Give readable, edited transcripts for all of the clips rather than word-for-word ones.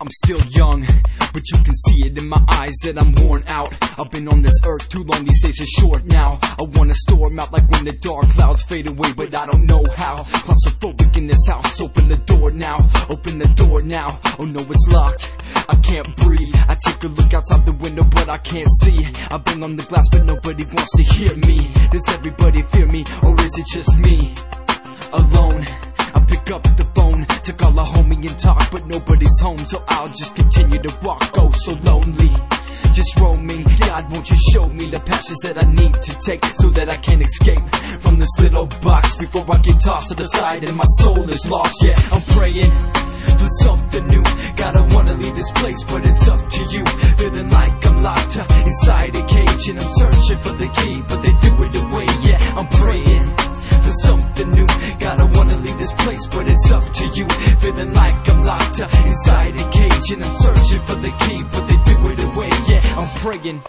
I'm still young, but you can see it in my eyes that I'm worn out. I've been on this earth too long, these days are short now. I wanna storm out like when the dark clouds fade away, but I don't know how. Claustrophobic in this house, open the door now. Open the door now, oh no it's locked, I can't breathe. I take a look outside the window but I can't see. I bang on the glass but nobody wants to hear me. Does everybody fear me, or is it just me? Alone, I pick up the phone to call a homie and talk, but nobody's home, so I'll just continue to walk. Oh, so lonely, just roaming. God, won't you show me the passions that I need to take, so that I can escape from this little box before I get tossed to the side and my soul is lost. Yeah, I'm praying for something new. God, I wanna leave this place, but it's up to you. Feeling like I'm locked inside a cage, and I'm searching for the key, but they threw it away. Yeah, I'm praying for something new. God, I wanna leave this place, but it's up to you. Feeling like I'm locked inside a cage, and I'm searching for the key, but they threw it away. Yeah, I'm praying.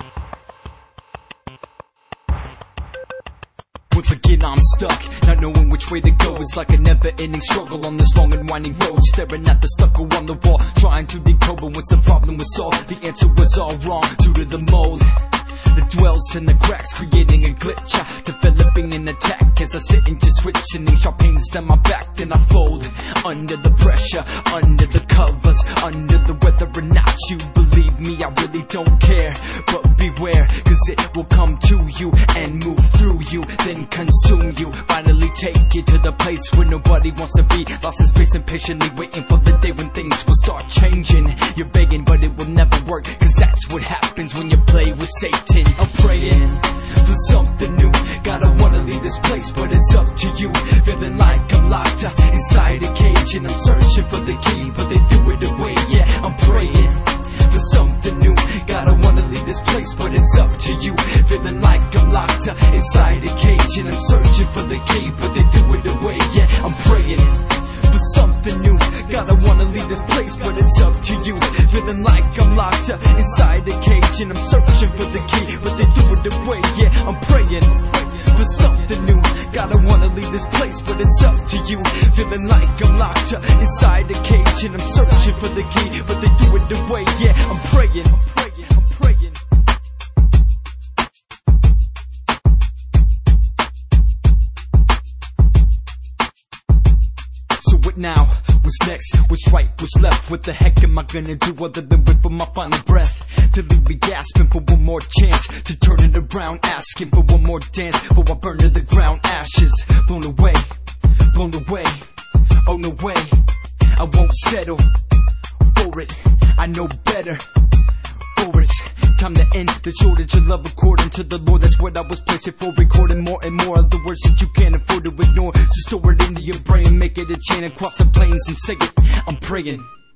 Once again I'm stuck, not knowing which way to go. It's like a never-ending struggle on this long and winding road, staring at the stucco on the wall, trying to decode. But once the problem was solved, the answer was all wrong due to the mold that dwells in the cracks, creating a glitch, developing an attack. As I sit and just switch, sending sharp pains down my back, then I fold under the pressure, under the covers, under the weather. Or not, you believe me, I really don't care. But beware, cause it will come to you and move through you, then consume you. Finally take you to the place where nobody wants to be, lost in space and patiently waiting for the day when things will start changing. You're begging but it will never work, cause that's what happens when you play with Satan. I'm praying for something new. God, I wanna leave this place, but it's up to you. Feeling like I'm locked inside a cage, and I'm searching for the key, but they threw it away. Yeah, I'm praying for something new. God, I wanna leave this place, but it's up to you. Feeling like I'm locked inside a cage, and I'm searching for the key, but they threw it away. Yeah, I'm praying for something new. God, I wanna leave this place, but it's up to you. Feeling like I'm locked inside a cage, and I'm searching for the key, but they threw it away. Yeah, I'm praying for something new. God, I wanna leave this place, but it's up to you. Feeling like I'm locked inside a cage, and I'm searching for the key, but they threw it away. Yeah, I'm praying, I'm praying, I'm praying. So what now? What's next? What's right? What's left? What the heck am I gonna do other than wait for my final breath? To leave me gasping for one more chance to turn it around, asking for one more dance before I burn to the ground. Ashes blown away, oh no way, I won't settle for it. I know better for it. Time to end the shortage of love according to the Lord. That's what I was placed here for, recording more and more of the words that you can't afford to ignore. So store it into your brain, make it a chain across the plains and say it. I'm praying.